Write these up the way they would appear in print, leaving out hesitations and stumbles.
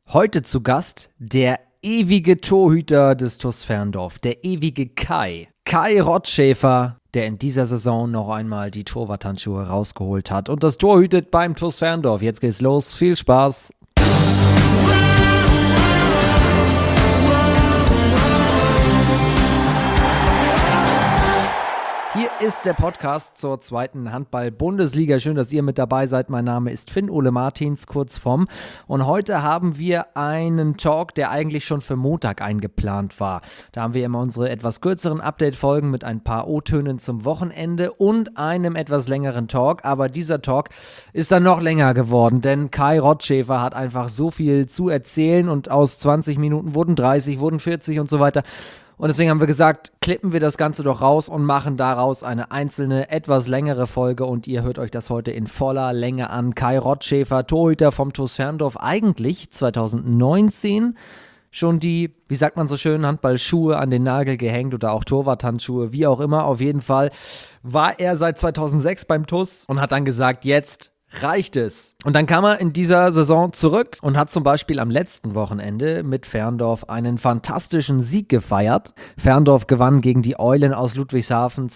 Heute zu Gast der ewige Torhüter des TuS Ferndorf, der ewige Kai. Kai Rottschäfer, der in dieser Saison noch einmal die Torwarthandschuhe rausgeholt hat und das Tor hütet beim TuS Ferndorf. Jetzt geht's los, viel Spaß! Hier ist der Podcast zur zweiten Handball-Bundesliga. Schön, dass ihr mit dabei seid. Mein Name ist Finn-Ole Martins, kurz vom. Und heute haben wir einen Talk, der eigentlich schon für Montag eingeplant war. Da haben wir immer unsere etwas kürzeren Update-Folgen mit ein paar O-Tönen zum Wochenende und einem etwas längeren Talk. Aber dieser Talk ist dann noch länger geworden, denn Kai Rottschäfer hat einfach so viel zu erzählen und aus 20 Minuten wurden 30, wurden 40 und so weiter. Und deswegen haben wir gesagt, klippen wir das Ganze doch raus und machen daraus eine einzelne, etwas längere Folge. Und ihr hört euch das heute in voller Länge an. Kai Rottschäfer, Torhüter vom TuS Ferndorf, eigentlich 2019 schon die, wie sagt man so schön, Handballschuhe an den Nagel gehängt oder auch Torwarthandschuhe, wie auch immer. Auf jeden Fall war er seit 2006 beim TuS und hat dann gesagt, jetzt reicht es. Und dann kam er in dieser Saison zurück und hat zum Beispiel am letzten Wochenende mit Ferndorf einen fantastischen Sieg gefeiert. Ferndorf gewann gegen die Eulen aus Ludwigshafen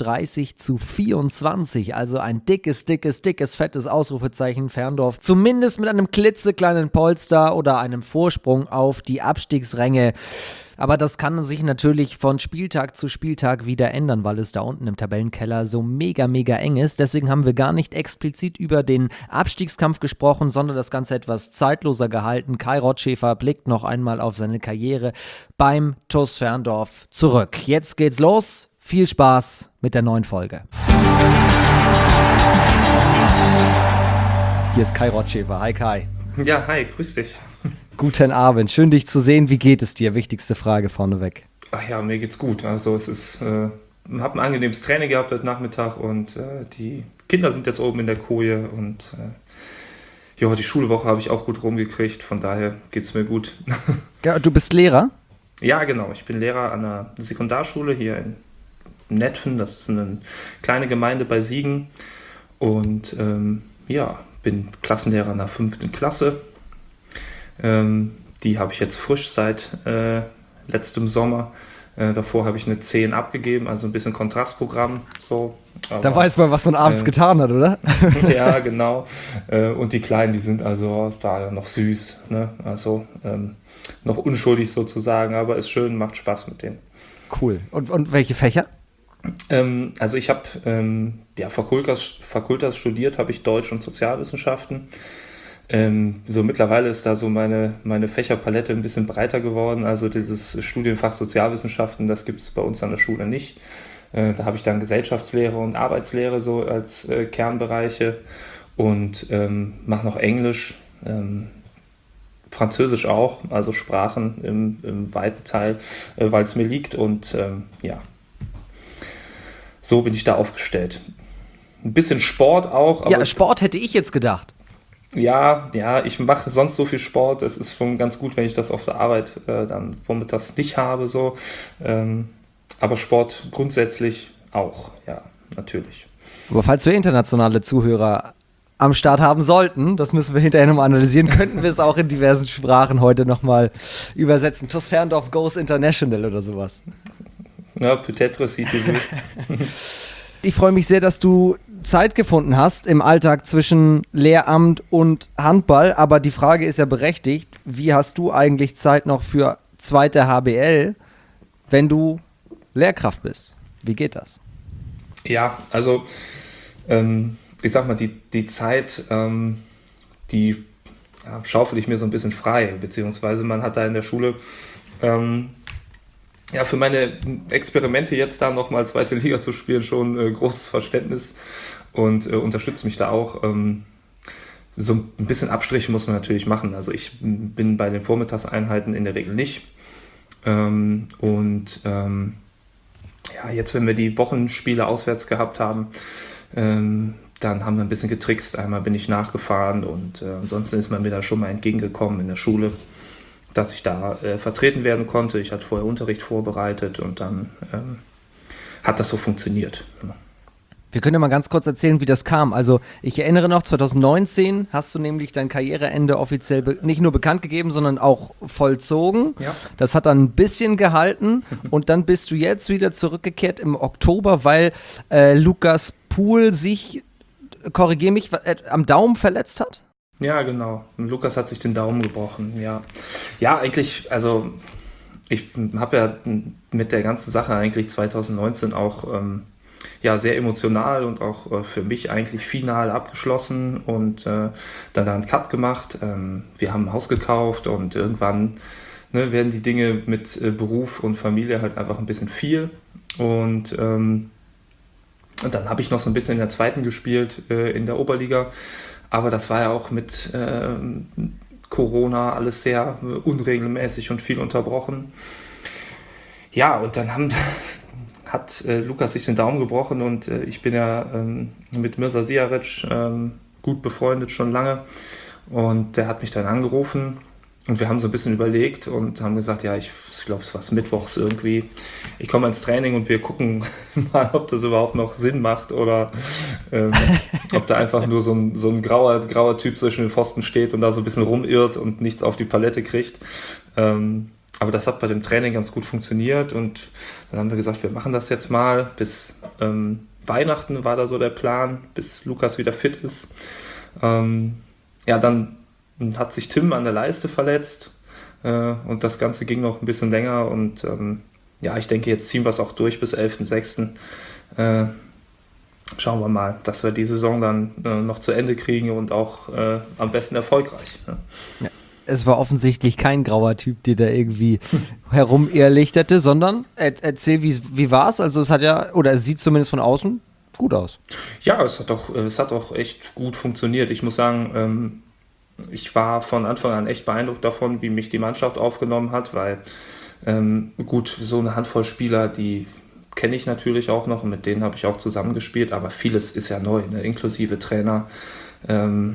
32-24, also ein dickes, fettes Ausrufezeichen. Ferndorf zumindest mit einem klitzekleinen Polster oder einem Vorsprung auf die Abstiegsränge. Aber das kann sich natürlich von Spieltag zu Spieltag wieder ändern, weil es da unten im Tabellenkeller so mega eng ist. Deswegen haben wir gar nicht explizit über den Abstiegskampf gesprochen, sondern das Ganze etwas zeitloser gehalten. Kai Rottschäfer blickt noch einmal auf seine Karriere beim TuS Ferndorf zurück. Jetzt geht's los. Viel Spaß mit der neuen Folge. Hier ist Kai Rottschäfer. Hi Kai. Ja, hi, grüß dich. Guten Abend, schön dich zu sehen. Wie geht es dir? Wichtigste Frage vorneweg. Ach ja, mir geht's gut. Also es ist, habe ein angenehmes Training gehabt heute Nachmittag und die Kinder sind jetzt oben in der Koje und die Schulwoche habe ich auch gut rumgekriegt. Von daher geht's mir gut. Ja, du bist Lehrer? Ja, genau. Ich bin Lehrer an einer Sekundarschule hier in Netphen. Das ist eine kleine Gemeinde bei Siegen und bin Klassenlehrer in der 5. Klasse. Die habe ich jetzt frisch seit letztem Sommer. Davor habe ich eine 10 abgegeben, also ein bisschen Kontrastprogramm. So. Aber, da weiß man, was man abends getan hat, oder? Ja, genau. Und die Kleinen, die sind also da noch süß, ne? Also noch unschuldig sozusagen, aber ist schön, macht Spaß mit denen. Cool. Und welche Fächer? Also ich habe Fakultas studiert, habe ich Deutsch und Sozialwissenschaften. So mittlerweile ist da so meine Fächerpalette ein bisschen breiter geworden. Also dieses Studienfach Sozialwissenschaften, das gibt es bei uns an der Schule nicht. Da habe ich dann Gesellschaftslehre und Arbeitslehre so als Kernbereiche und mache noch Englisch, Französisch auch, also Sprachen im weiten Teil, weil es mir liegt und so bin ich da aufgestellt. Ein bisschen Sport auch. Aber ja, Sport hätte ich jetzt gedacht. Ja, ich mache sonst so viel Sport. Es ist schon ganz gut, wenn ich das auf der Arbeit dann vormittags nicht habe. So. Aber Sport grundsätzlich auch, ja, natürlich. Aber falls wir internationale Zuhörer am Start haben sollten, das müssen wir hinterher nochmal analysieren, könnten wir es auch in diversen Sprachen heute nochmal übersetzen. TuS Ferndorf goes international oder sowas. Ja, peut-être si tu veux. Ich freue mich sehr, dass du Zeit gefunden hast im Alltag zwischen Lehramt und Handball, aber die Frage ist ja berechtigt, wie hast du eigentlich Zeit noch für zweite HBL, wenn du Lehrkraft bist? Wie geht das? Ja, also ich sag mal, die Zeit, die schaufel ich mir so ein bisschen frei, beziehungsweise man hat da in der Schule für meine Experimente jetzt da nochmal zweite Liga zu spielen schon großes Verständnis und unterstützt mich da auch. So ein bisschen Abstriche muss man natürlich machen. Also ich bin bei den Vormittagseinheiten in der Regel nicht. Jetzt, wenn wir die Wochenspiele auswärts gehabt haben, dann haben wir ein bisschen getrickst. Einmal bin ich nachgefahren und ansonsten ist man mir da schon mal entgegengekommen in der Schule, dass ich da vertreten werden konnte. Ich hatte vorher Unterricht vorbereitet und dann hat das so funktioniert. Wir können ja mal ganz kurz erzählen, wie das kam. Also ich erinnere noch, 2019 hast du nämlich dein Karriereende offiziell nicht nur bekannt gegeben, sondern auch vollzogen. Ja. Das hat dann ein bisschen gehalten und dann bist du jetzt wieder zurückgekehrt im Oktober, weil Lukas Pool sich, korrigiere mich, am Daumen verletzt hat? Ja, genau. Und Lukas hat sich den Daumen gebrochen, ja. Ja, eigentlich, also ich habe ja mit der ganzen Sache eigentlich 2019 auch ja, sehr emotional und auch für mich eigentlich final abgeschlossen und dann einen Cut gemacht. Wir haben ein Haus gekauft und irgendwann werden die Dinge mit Beruf und Familie halt einfach ein bisschen viel. Und dann habe ich noch so ein bisschen in der zweiten gespielt, in der Oberliga. Aber das war ja auch mit Corona alles sehr unregelmäßig und viel unterbrochen. Ja, und dann hat Lukas sich den Daumen gebrochen und ich bin ja mit Mirza Sijaric gut befreundet schon lange und der hat mich dann angerufen und wir haben so ein bisschen überlegt und haben gesagt, ja, ich glaube, es war mittwochs irgendwie, ich komme ins Training und wir gucken mal, ob das überhaupt noch Sinn macht oder ob da einfach nur so ein grauer Typ zwischen den Pfosten steht und da so ein bisschen rumirrt und nichts auf die Palette kriegt. Aber das hat bei dem Training ganz gut funktioniert und dann haben wir gesagt, wir machen das jetzt mal. Bis Weihnachten war da so der Plan, bis Lukas wieder fit ist. Ja, dann hat sich Tim an der Leiste verletzt und das Ganze ging noch ein bisschen länger und ja, ich denke, jetzt ziehen wir es auch durch bis 11.06. Schauen wir mal, dass wir die Saison dann noch zu Ende kriegen und auch am besten erfolgreich. Ne? Ja. Es war offensichtlich kein grauer Typ, der da irgendwie herumirrlichterte, sondern erzähl, wie war es? Also es hat ja, oder es sieht zumindest von außen gut aus. Ja, es hat auch echt gut funktioniert. Ich muss sagen, ich war von Anfang an echt beeindruckt davon, wie mich die Mannschaft aufgenommen hat, weil gut, so eine Handvoll Spieler, die kenne ich natürlich auch noch und mit denen habe ich auch zusammengespielt, aber vieles ist ja neu, ne? Inklusive Trainer. Die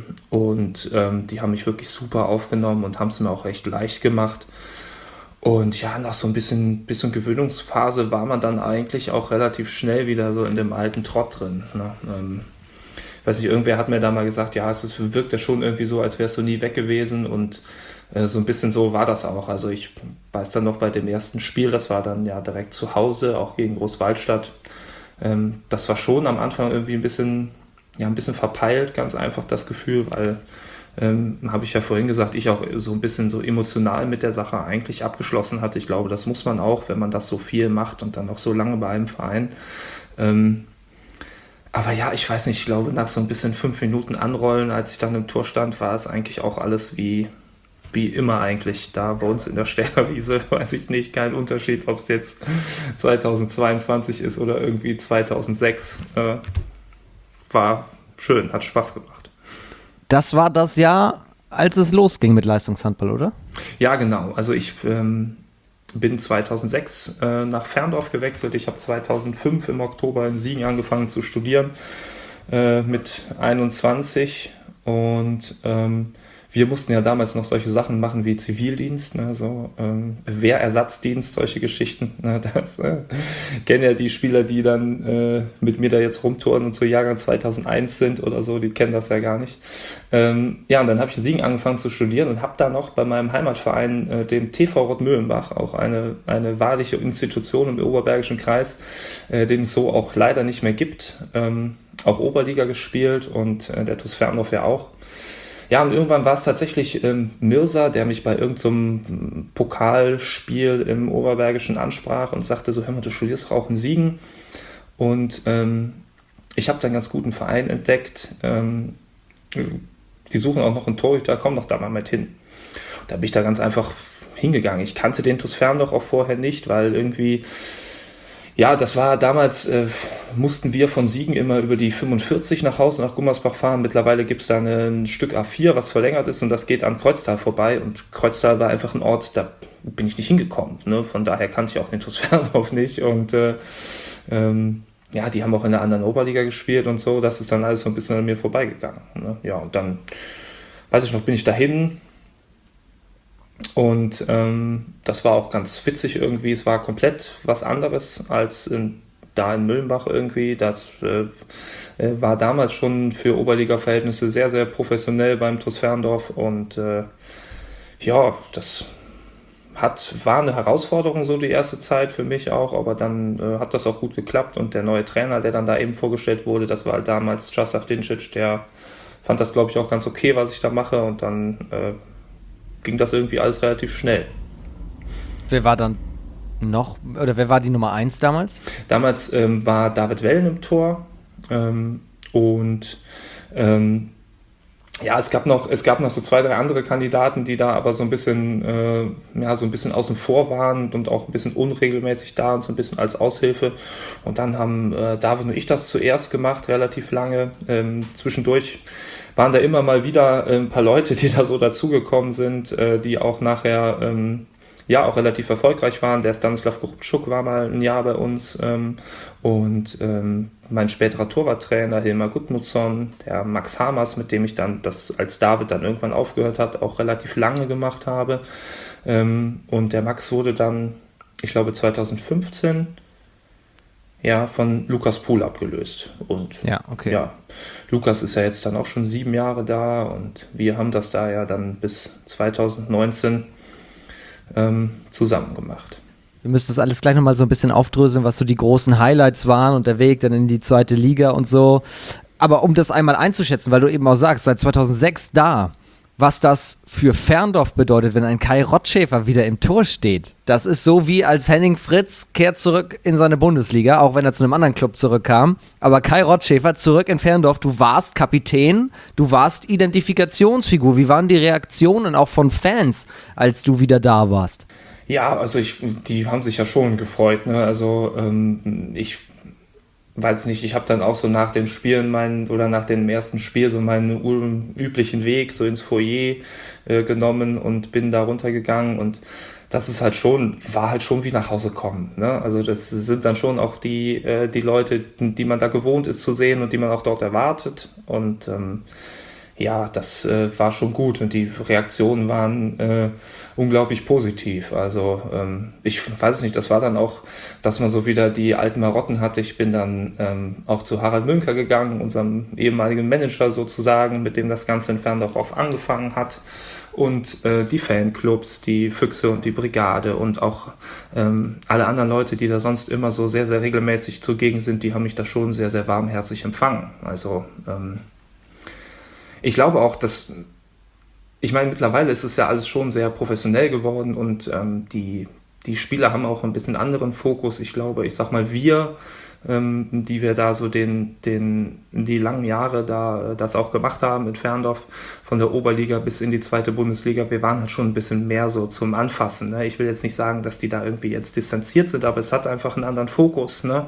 haben mich wirklich super aufgenommen und haben es mir auch recht leicht gemacht. Und ja, nach so ein bisschen Gewöhnungsphase war man dann eigentlich auch relativ schnell wieder so in dem alten Trott drin. Ne? Weiß nicht, irgendwer hat mir da mal gesagt, ja, es wirkt ja schon irgendwie so, als wärst du nie weg gewesen und so ein bisschen so war das auch. Also ich weiß dann noch bei dem ersten Spiel, das war dann ja direkt zu Hause, auch gegen Großwaldstadt. Das war schon am Anfang irgendwie ein bisschen verpeilt, ganz einfach das Gefühl, weil, habe ich ja vorhin gesagt, ich auch so ein bisschen so emotional mit der Sache eigentlich abgeschlossen hatte. Ich glaube, das muss man auch, wenn man das so viel macht und dann noch so lange bei einem Verein. Aber ja, ich weiß nicht, ich glaube, nach so ein bisschen 5 Minuten Anrollen, als ich dann im Tor stand, war es eigentlich auch alles wie immer eigentlich da bei uns in der Stellerwiese, weiß ich nicht, kein Unterschied, ob es jetzt 2022 ist oder irgendwie 2006. War schön, hat Spaß gemacht. Das war das Jahr, als es losging mit Leistungshandball, oder? Ja, genau. Also ich bin 2006 nach Ferndorf gewechselt. Ich habe 2005 im Oktober in Siegen angefangen zu studieren mit 21 und wir mussten ja damals noch solche Sachen machen wie Zivildienst, ne, so Wehrersatzdienst, solche Geschichten. Ne, das kennen ja die Spieler, die dann mit mir da jetzt rumtouren und so Jahrgang 2001 sind oder so, die kennen das ja gar nicht. Ja, und dann habe ich in Siegen angefangen zu studieren und habe da noch bei meinem Heimatverein, dem TV Rottmühlenbach, auch eine wahrliche Institution im Oberbergischen Kreis, den es so auch leider nicht mehr gibt, auch Oberliga gespielt und der TuS Ferndorf ja auch. Ja, und irgendwann war es tatsächlich Mirza, der mich bei irgendeinem Pokalspiel im Oberbergischen ansprach und sagte so, hör mal, du studierst doch auch in Siegen. Und ich habe da einen ganz guten Verein entdeckt. Die suchen auch noch einen Torhüter, komm doch da mal mit hin. Da bin ich da ganz einfach hingegangen. Ich kannte den TuS Ferndorf auch vorher nicht, weil irgendwie... Ja, das war damals, mussten wir von Siegen immer über die 45 nach Hause, nach Gummersbach fahren. Mittlerweile gibt es da ein Stück A4, was verlängert ist und das geht an Kreuztal vorbei. Und Kreuztal war einfach ein Ort, da bin ich nicht hingekommen. Ne? Von daher kannte ich auch den TuS Ferndorf nicht. Und ja, die haben auch in der anderen Oberliga gespielt und so. Das ist dann alles so ein bisschen an mir vorbeigegangen. Ne? Ja, und dann, weiß ich noch, bin ich dahin. Und das war auch ganz witzig irgendwie. Es war komplett was anderes als da in Müllenbach irgendwie. Das war damals schon für Oberliga-Verhältnisse sehr, sehr professionell beim TuS Ferndorf und das war eine Herausforderung so die erste Zeit für mich auch, aber dann hat das auch gut geklappt und der neue Trainer, der dann da eben vorgestellt wurde, das war halt damals Časlav Dinčić, der fand das, glaube ich, auch ganz okay, was ich da mache und dann ging das irgendwie alles relativ schnell. Wer war dann wer war die Nummer 1 damals? Damals war David Wellen im Tor es gab noch so 2, 3 andere Kandidaten, die da aber so ein bisschen außen vor waren und auch ein bisschen unregelmäßig da und so ein bisschen als Aushilfe. Und dann haben David und ich das zuerst gemacht, relativ lange. Zwischendurch waren da immer mal wieder ein paar Leute, die da so dazugekommen sind, die auch nachher auch relativ erfolgreich waren. Der Stanislav Grubczuk war mal ein Jahr bei uns und mein späterer Torwarttrainer Hilmar Gudmundsson, der Max Hamers, mit dem ich dann das, als David dann irgendwann aufgehört hat, auch relativ lange gemacht habe. Und der Max wurde dann, ich glaube 2015, von Lukas Pohl abgelöst. Und Lukas ist ja jetzt dann auch schon 7 Jahre da und wir haben das da ja dann bis 2019 zusammen gemacht. Wir müssen das alles gleich nochmal so ein bisschen aufdröseln, was so die großen Highlights waren und der Weg dann in die 2. Liga und so. Aber um das einmal einzuschätzen, weil du eben auch sagst, seit 2006 da, was das für Ferndorf bedeutet, wenn ein Kai Rottschäfer wieder im Tor steht. Das ist so wie als Henning Fritz kehrt zurück in seine Bundesliga, auch wenn er zu einem anderen Club zurückkam. Aber Kai Rottschäfer zurück in Ferndorf, du warst Kapitän, du warst Identifikationsfigur. Wie waren die Reaktionen auch von Fans, als du wieder da warst? Ja, also die haben sich ja schon gefreut, ne? Also ich weiß nicht, ich habe dann auch so nach den Spielen nach dem ersten Spiel so meinen üblichen Weg so ins Foyer genommen und bin da runtergegangen und das ist war halt schon wie nach Hause kommen, ne? Also das sind dann schon auch die Leute, die man da gewohnt ist zu sehen und die man auch dort erwartet und das war schon gut und die Reaktionen waren unglaublich positiv. Also ich weiß nicht, das war dann auch, dass man so wieder die alten Marotten hatte. Ich bin dann auch zu Harald Münker gegangen, unserem ehemaligen Manager sozusagen, mit dem das Ganze in Ferndorf auch angefangen hat. Und die Fanclubs, die Füchse und die Brigade und auch alle anderen Leute, die da sonst immer so sehr, sehr regelmäßig zugegen sind, die haben mich da schon sehr, sehr warmherzig empfangen. Also ich glaube auch, mittlerweile ist es ja alles schon sehr professionell geworden und die Spieler haben auch ein bisschen anderen Fokus. Ich glaube, wir, die wir da so die langen Jahre da das auch gemacht haben in Ferndorf, von der Oberliga bis in die 2. Bundesliga, wir waren halt schon ein bisschen mehr so zum Anfassen. Ne? Ich will jetzt nicht sagen, dass die da irgendwie jetzt distanziert sind, aber es hat einfach einen anderen Fokus. Ne?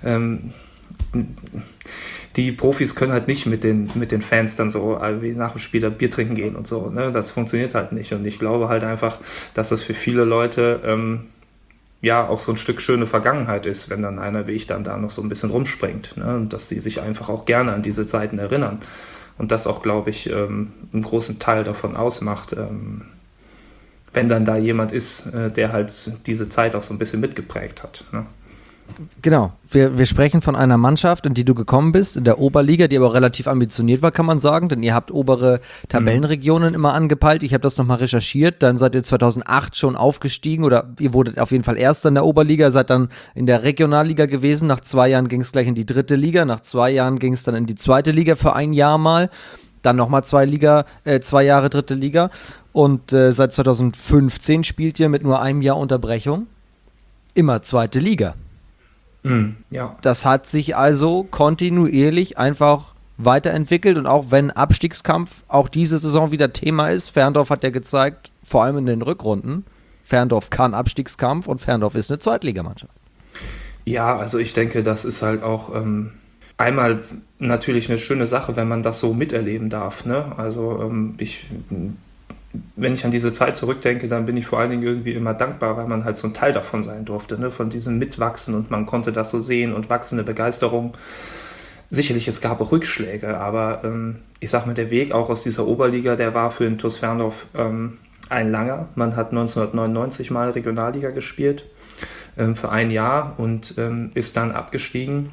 Die Profis können halt nicht mit den Fans dann so wie nach dem Spiel da Bier trinken gehen und so. Ne? Das funktioniert halt nicht. Und ich glaube halt einfach, dass das für viele Leute auch so ein Stück schöne Vergangenheit ist, wenn dann einer wie ich dann da noch so ein bisschen rumspringt. Ne? Und dass sie sich einfach auch gerne an diese Zeiten erinnern. Und das auch, glaube ich, einen großen Teil davon ausmacht, wenn dann da jemand ist, der halt diese Zeit auch so ein bisschen mitgeprägt hat. Ne? Genau, wir sprechen von einer Mannschaft, in die du gekommen bist, in der Oberliga, die aber auch relativ ambitioniert war, kann man sagen, denn ihr habt obere Tabellenregionen immer angepeilt. Ich habe das nochmal recherchiert, dann seid ihr 2008 schon aufgestiegen oder ihr wurdet auf jeden Fall Erster in der Oberliga, seid dann in der Regionalliga gewesen, nach 2 Jahren ging es gleich in die 3. Liga, nach 2 Jahren ging es dann in die 2. Liga für ein Jahr mal, dann nochmal 2 Jahre 3. Liga und seit 2015 spielt ihr mit nur einem Jahr Unterbrechung immer 2. Liga. Ja. Das hat sich also kontinuierlich einfach weiterentwickelt und auch wenn Abstiegskampf auch diese Saison wieder Thema ist, Ferndorf hat ja gezeigt, vor allem in den Rückrunden, Ferndorf kann Abstiegskampf und Ferndorf ist eine Zweitligamannschaft. Ja, also ich denke, das ist halt auch einmal natürlich eine schöne Sache, wenn man das so miterleben darf. Ne? Also wenn ich an diese Zeit zurückdenke, dann bin ich vor allen Dingen irgendwie immer dankbar, weil man halt so ein Teil davon sein durfte, ne? Von diesem Mitwachsen und man konnte das so sehen und wachsende Begeisterung. Sicherlich, es gab auch Rückschläge, aber ich sag mal, der Weg auch aus dieser Oberliga, der war für den TuS Ferndorf ein langer. Man hat 1999 mal Regionalliga gespielt für ein Jahr und ist dann abgestiegen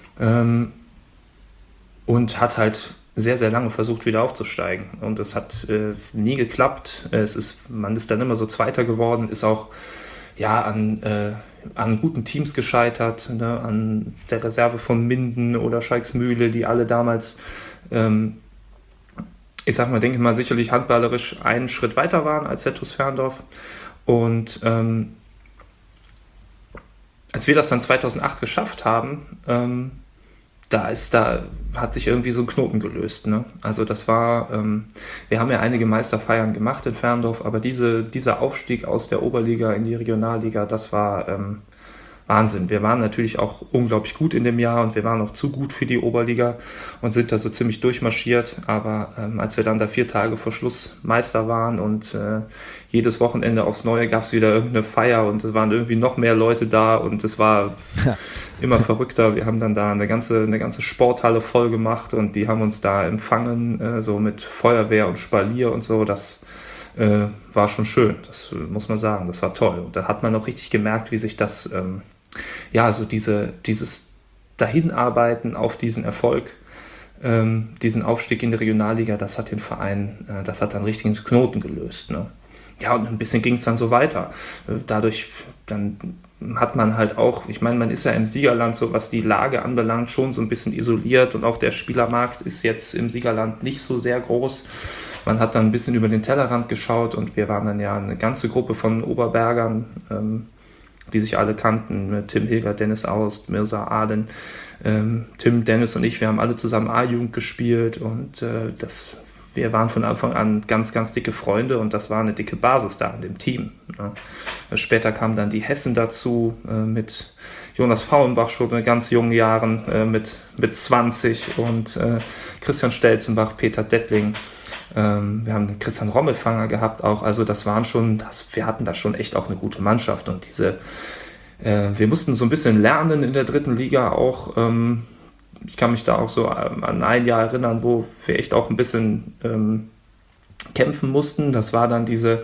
und hat halt sehr, sehr lange versucht, wieder aufzusteigen. Und das hat nie geklappt. Man ist dann immer so Zweiter geworden, ist auch an guten Teams gescheitert, ne? An der Reserve von Minden oder Schalksmühle, die alle damals, denke mal, sicherlich handballerisch einen Schritt weiter waren als der TuS Ferndorf. Und als wir das dann 2008 geschafft haben, da hat sich irgendwie so ein Knoten gelöst. Ne? Also das war, wir haben ja einige Meisterfeiern gemacht in Ferndorf, aber dieser Aufstieg aus der Oberliga in die Regionalliga, das war Wahnsinn. Wir waren natürlich auch unglaublich gut in dem Jahr und wir waren auch zu gut für die Oberliga und sind da so ziemlich durchmarschiert. Aber als wir dann da 4 Tage vor Schluss Meister waren und jedes Wochenende aufs Neue gab es wieder irgendeine Feier und es waren irgendwie noch mehr Leute da und es war immer verrückter. Wir haben dann da eine ganze Sporthalle voll gemacht und die haben uns da empfangen, so mit Feuerwehr und Spalier und so. Das war schon schön, das muss man sagen, das war toll. Und da hat man auch richtig gemerkt, wie sich das, dieses Dahinarbeiten auf diesen Erfolg, diesen Aufstieg in die Regionalliga, das hat den Verein, das hat dann richtigen Knoten gelöst. Ne? Ja, und ein bisschen ging es dann so weiter. Dadurch, dann hat man halt auch, ich meine, man ist ja im Siegerland, so was die Lage anbelangt, schon so ein bisschen isoliert und auch der Spielermarkt ist jetzt im Siegerland nicht so sehr groß. Man hat dann ein bisschen über den Tellerrand geschaut und wir waren dann ja eine ganze Gruppe von Oberbergern, die sich alle kannten, mit Tim Hilger, Dennis Aust, Mirza Aden, Tim, Dennis und ich, wir haben alle zusammen A-Jugend gespielt und wir waren von Anfang an ganz, ganz dicke Freunde und das war eine dicke Basis da in dem Team. Ne? Später kamen dann die Hessen dazu, mit Jonas Faulenbach schon in ganz jungen Jahren, mit 20 und Christian Stelzenbach, Peter Dettling. Wir haben Christian Rommelfanger gehabt auch, also wir hatten da schon echt auch eine gute Mannschaft und wir mussten so ein bisschen lernen in der 3. Liga auch. Ich kann mich da auch so an ein Jahr erinnern, wo wir echt auch ein bisschen kämpfen mussten. Das war dann diese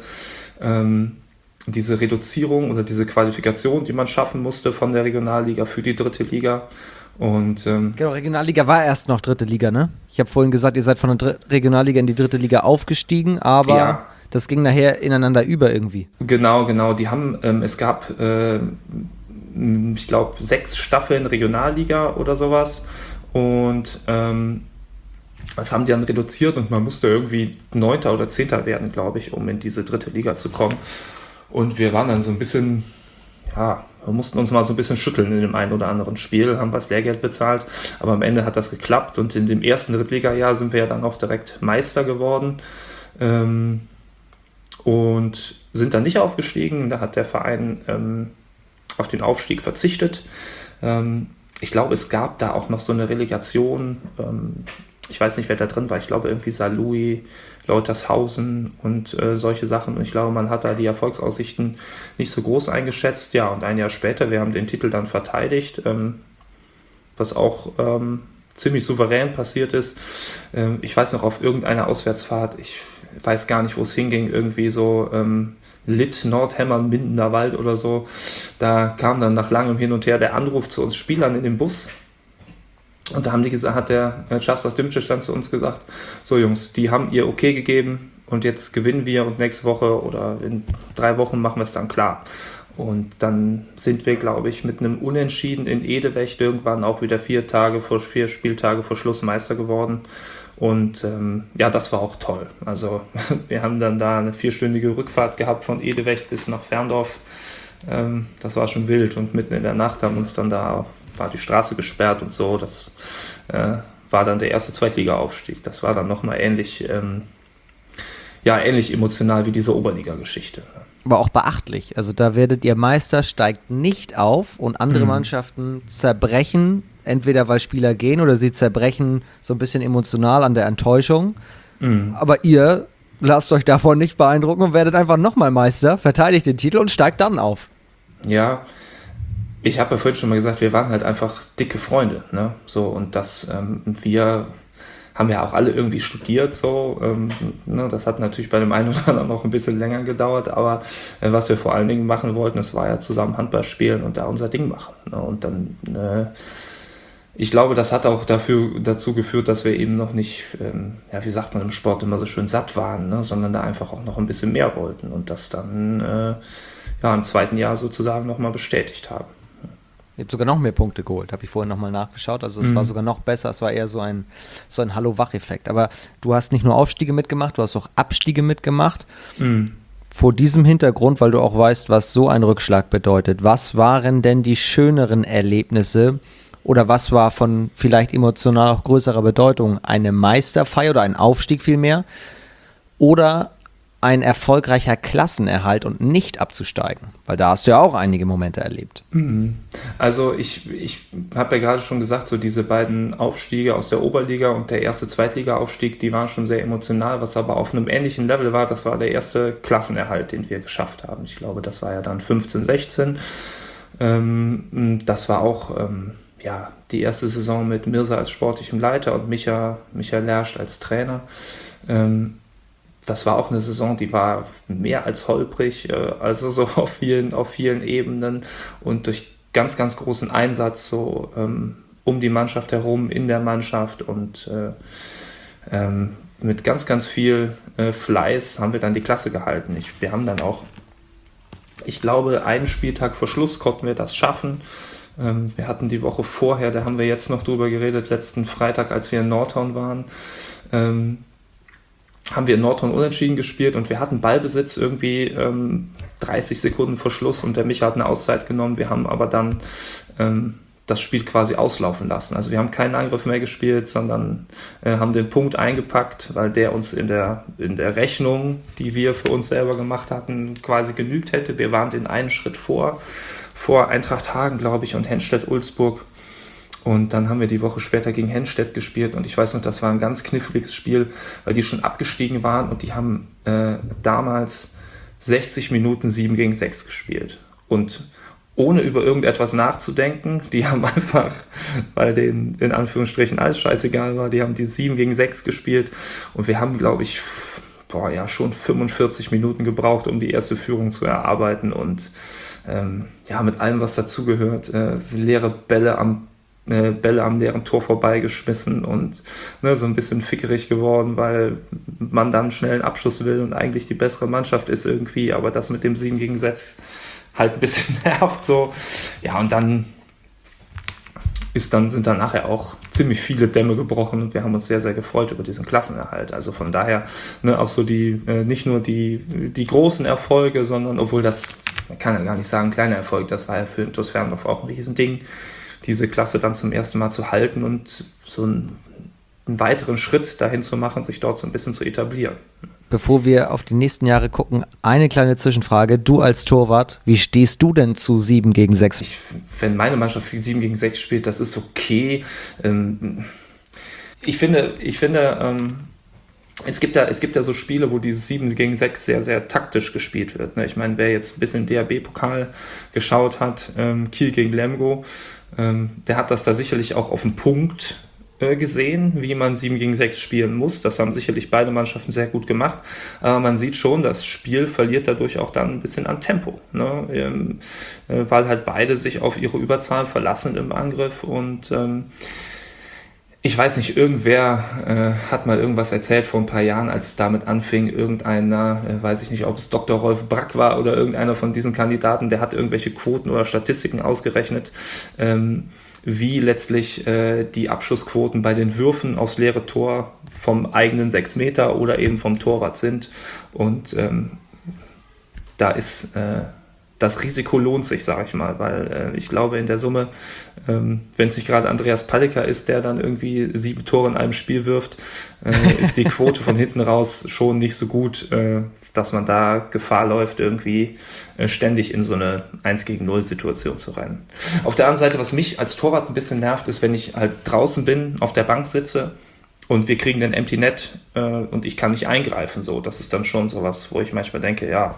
Reduzierung oder diese Qualifikation, die man schaffen musste von der Regionalliga für die 3. Liga. Und, genau, Regionalliga war erst noch 3. Liga, ne? Ich habe vorhin gesagt, ihr seid von der Regionalliga in die 3. Liga aufgestiegen, aber das ging nachher ineinander über irgendwie. Genau. Die haben, es gab, ich glaube, 6 Staffeln Regionalliga oder sowas und das haben die dann reduziert und man musste irgendwie 9. oder 10. werden, glaube ich, um in diese 3. Liga zu kommen. Und wir waren dann so ein bisschen, wir mussten uns mal so ein bisschen schütteln in dem einen oder anderen Spiel, haben was Lehrgeld bezahlt, aber am Ende hat das geklappt und in dem ersten Drittliga-Jahr sind wir ja dann auch direkt Meister geworden und sind dann nicht aufgestiegen. Da hat der Verein auf den Aufstieg verzichtet. Ich glaube, es gab da auch noch so eine Relegation, ich weiß nicht, wer da drin war, ich glaube irgendwie Saarlouis, Leutershausen und solche Sachen. Und ich glaube, man hat da die Erfolgsaussichten nicht so groß eingeschätzt. Ja, und ein Jahr später, wir haben den Titel dann verteidigt, was auch ziemlich souverän passiert ist. Ich weiß noch, auf irgendeiner Auswärtsfahrt, ich weiß gar nicht, wo es hinging, irgendwie so Litt, Nordhemmern, Mindener Wald oder so. Da kam dann nach langem Hin und Her der Anruf zu uns Spielern in dem Bus. Und da hat der Schafsas Dimcic dann zu uns gesagt, so Jungs, die haben ihr okay gegeben und jetzt gewinnen wir und nächste Woche oder in 3 Wochen machen wir es dann klar. Und dann sind wir, glaube ich, mit einem Unentschieden in Edewecht irgendwann auch wieder 4 Spieltage vor Schluss Meister geworden. Und das war auch toll. Also wir haben dann da eine 4-stündige Rückfahrt gehabt von Edewecht bis nach Ferndorf. Das war schon wild und mitten in der Nacht haben uns dann war die Straße gesperrt und so. Das war dann der erste Zweitliga-Aufstieg. Das war dann nochmal ähnlich emotional wie diese Oberliga-Geschichte. Aber auch beachtlich. Also da werdet ihr Meister, steigt nicht auf und andere Mannschaften zerbrechen, entweder weil Spieler gehen oder sie zerbrechen so ein bisschen emotional an der Enttäuschung. Aber ihr lasst euch davon nicht beeindrucken und werdet einfach nochmal Meister, verteidigt den Titel und steigt dann auf. Ja, ich habe ja vorhin schon mal gesagt, wir waren halt einfach dicke Freunde, ne? So, und dass wir haben ja auch alle irgendwie studiert, so. Ne, das hat natürlich bei dem einen oder anderen noch ein bisschen länger gedauert, aber was wir vor allen Dingen machen wollten, das war ja zusammen Handball spielen und da unser Ding machen. Ne, und dann, ich glaube, das hat auch dazu geführt, dass wir eben noch nicht, wie sagt man im Sport immer so schön, satt waren, ne, sondern da einfach auch noch ein bisschen mehr wollten und das dann im zweiten Jahr sozusagen nochmal bestätigt haben. Ihr habt sogar noch mehr Punkte geholt, habe ich vorhin nochmal nachgeschaut. Also es war sogar noch besser, es war eher so ein Hallo-Wach-Effekt. Aber du hast nicht nur Aufstiege mitgemacht, du hast auch Abstiege mitgemacht. Vor diesem Hintergrund, weil du auch weißt, was so ein Rückschlag bedeutet, was waren denn die schöneren Erlebnisse oder was war von vielleicht emotional auch größerer Bedeutung? Eine Meisterfeier oder ein Aufstieg vielmehr oder ein erfolgreicher Klassenerhalt und nicht abzusteigen? Weil da hast du ja auch einige Momente erlebt. Also ich habe ja gerade schon gesagt, so diese beiden Aufstiege aus der Oberliga und der erste Zweitliga-Aufstieg, die waren schon sehr emotional, was aber auf einem ähnlichen Level war, das war der erste Klassenerhalt, den wir geschafft haben. Ich glaube, das war ja dann 15, 16. Das war auch die erste Saison mit Mirza als sportlichem Leiter und Michael Lersch als Trainer. Das war auch eine Saison, die war mehr als holprig, also so auf vielen Ebenen und durch ganz, ganz großen Einsatz so um die Mannschaft herum, in der Mannschaft und mit ganz, ganz viel Fleiß haben wir dann die Klasse gehalten. Wir haben dann auch, ich glaube, einen Spieltag vor Schluss konnten wir das schaffen. Wir hatten die Woche vorher, da haben wir jetzt noch drüber geredet, letzten Freitag, als wir in Nordhorn waren, haben wir in Nordhorn unentschieden gespielt und wir hatten Ballbesitz irgendwie 30 Sekunden vor Schluss und der Micha hat eine Auszeit genommen. Wir haben aber dann das Spiel quasi auslaufen lassen. Also wir haben keinen Angriff mehr gespielt, sondern haben den Punkt eingepackt, weil der uns in der Rechnung, die wir für uns selber gemacht hatten, quasi genügt hätte. Wir waren den einen Schritt vor Eintracht Hagen, glaube ich, und Henstedt-Ulzburg. Und dann haben wir die Woche später gegen Henstedt gespielt und ich weiß noch, das war ein ganz kniffliges Spiel, weil die schon abgestiegen waren und die haben damals 60 Minuten 7-6 gespielt. Und ohne über irgendetwas nachzudenken, die haben einfach, weil denen in Anführungsstrichen alles scheißegal war, die haben die 7-6 gespielt und wir haben, glaube ich, schon 45 Minuten gebraucht, um die erste Führung zu erarbeiten und mit allem, was dazugehört, leere Bälle am leeren Tor vorbeigeschmissen und so ein bisschen fickerig geworden, weil man dann schnell einen Abschluss will und eigentlich die bessere Mannschaft ist irgendwie, aber das mit dem 7-6 halt ein bisschen nervt so. Ja, und dann sind dann nachher auch ziemlich viele Dämme gebrochen und wir haben uns sehr, sehr gefreut über diesen Klassenerhalt. Also von daher auch so nicht nur die großen Erfolge, sondern obwohl man kann ja gar nicht sagen, kleiner Erfolg, das war ja für TuS Ferndorf auch ein Riesending, diese Klasse dann zum ersten Mal zu halten und so einen weiteren Schritt dahin zu machen, sich dort so ein bisschen zu etablieren. Bevor wir auf die nächsten Jahre gucken, eine kleine Zwischenfrage. Du als Torwart, wie stehst du denn zu 7-6? Wenn meine Mannschaft 7-6 spielt, das ist okay. Ich finde, es gibt ja so Spiele, wo dieses 7-6 sehr, sehr taktisch gespielt wird. Ich meine, wer jetzt ein bisschen DRB-Pokal geschaut hat, Kiel gegen Lemgo, der hat das da sicherlich auch auf den Punkt gesehen, wie man 7-6 spielen muss. Das haben sicherlich beide Mannschaften sehr gut gemacht. Aber man sieht schon, das Spiel verliert dadurch auch dann ein bisschen an Tempo, ne? Weil halt beide sich auf ihre Überzahl verlassen im Angriff und ich weiß nicht, irgendwer hat mal irgendwas erzählt vor ein paar Jahren, als es damit anfing, irgendeiner, weiß ich nicht, ob es Dr. Rolf Brack war oder irgendeiner von diesen Kandidaten, der hat irgendwelche Quoten oder Statistiken ausgerechnet, wie letztlich die Abschussquoten bei den Würfen aufs leere Tor vom eigenen 6 Meter oder eben vom Torwart sind. Und da ist das Risiko lohnt sich, sage ich mal, weil ich glaube in der Summe, wenn es nicht gerade Andreas Palliker ist, der dann irgendwie 7 Tore in einem Spiel wirft, ist die Quote von hinten raus schon nicht so gut, dass man da Gefahr läuft, irgendwie ständig in so eine 1-gegen-0 Situation zu rennen. Auf der anderen Seite, was mich als Torwart ein bisschen nervt, ist, wenn ich halt draußen bin, auf der Bank sitze und wir kriegen den Empty Net und ich kann nicht eingreifen. So, das ist dann schon sowas, wo ich manchmal denke, ja,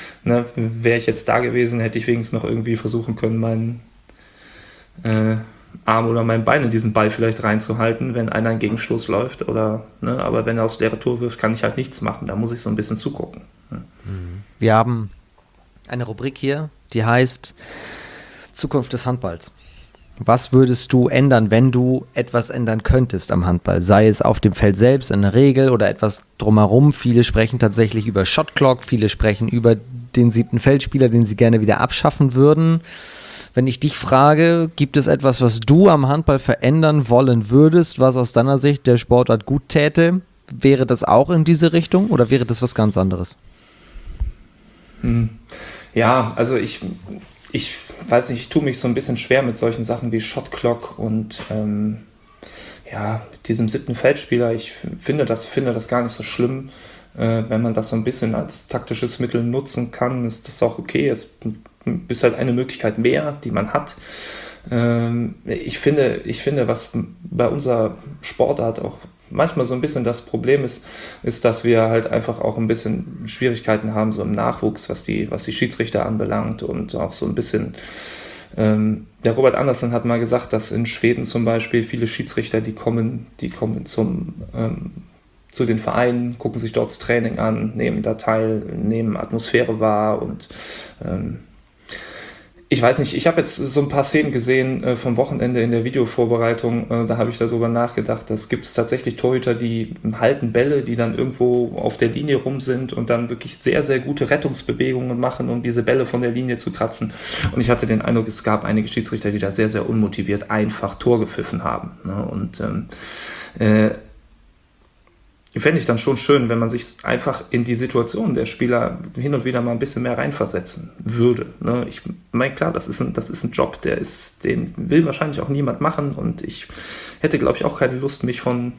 wäre ich jetzt da gewesen, hätte ich wenigstens noch irgendwie versuchen können, Arm oder mein Bein in diesen Ball vielleicht reinzuhalten, wenn einer einen Gegenstoß läuft oder, ne, aber wenn er aufs leere Tor wirft, kann ich halt nichts machen. Da muss ich so ein bisschen zugucken. Wir haben eine Rubrik hier, die heißt Zukunft des Handballs. Was würdest du ändern, wenn du etwas ändern könntest am Handball? Sei es auf dem Feld selbst, in der Regel oder etwas drumherum. Viele sprechen tatsächlich über Shotclock, viele sprechen über den 7. Feldspieler, den sie gerne wieder abschaffen würden. Wenn ich dich frage, gibt es etwas, was du am Handball verändern wollen würdest, was aus deiner Sicht der Sportart gut täte? Wäre das auch in diese Richtung oder wäre das was ganz anderes? Ja, also ich weiß nicht, ich tue mich so ein bisschen schwer mit solchen Sachen wie Shotclock und mit diesem 7. Feldspieler. Ich finde das gar nicht so schlimm. Wenn man das so ein bisschen als taktisches Mittel nutzen kann, ist das auch okay. Es ist halt eine Möglichkeit mehr, die man hat. Ich finde, was bei unserer Sportart auch manchmal so ein bisschen das Problem ist, dass wir halt einfach auch ein bisschen Schwierigkeiten haben, so im Nachwuchs, was die Schiedsrichter anbelangt und auch so ein bisschen, der Robert Andersson hat mal gesagt, dass in Schweden zum Beispiel viele Schiedsrichter, die kommen zu den Vereinen, gucken sich dort das Training an, nehmen da teil, nehmen Atmosphäre wahr und ich weiß nicht, ich habe jetzt so ein paar Szenen gesehen vom Wochenende in der Videovorbereitung, da habe ich darüber nachgedacht, das gibt es tatsächlich Torhüter, die halten Bälle, die dann irgendwo auf der Linie rum sind und dann wirklich sehr, sehr gute Rettungsbewegungen machen, um diese Bälle von der Linie zu kratzen. Und ich hatte den Eindruck, es gab einige Schiedsrichter, die da sehr, sehr unmotiviert einfach Tor gepfiffen haben. Ne? Und fände ich dann schon schön, wenn man sich einfach in die Situation der Spieler hin und wieder mal ein bisschen mehr reinversetzen würde. Ne? Ich meine, klar, das ist ein Job, den will wahrscheinlich auch niemand machen und ich hätte, glaube ich, auch keine Lust, mich von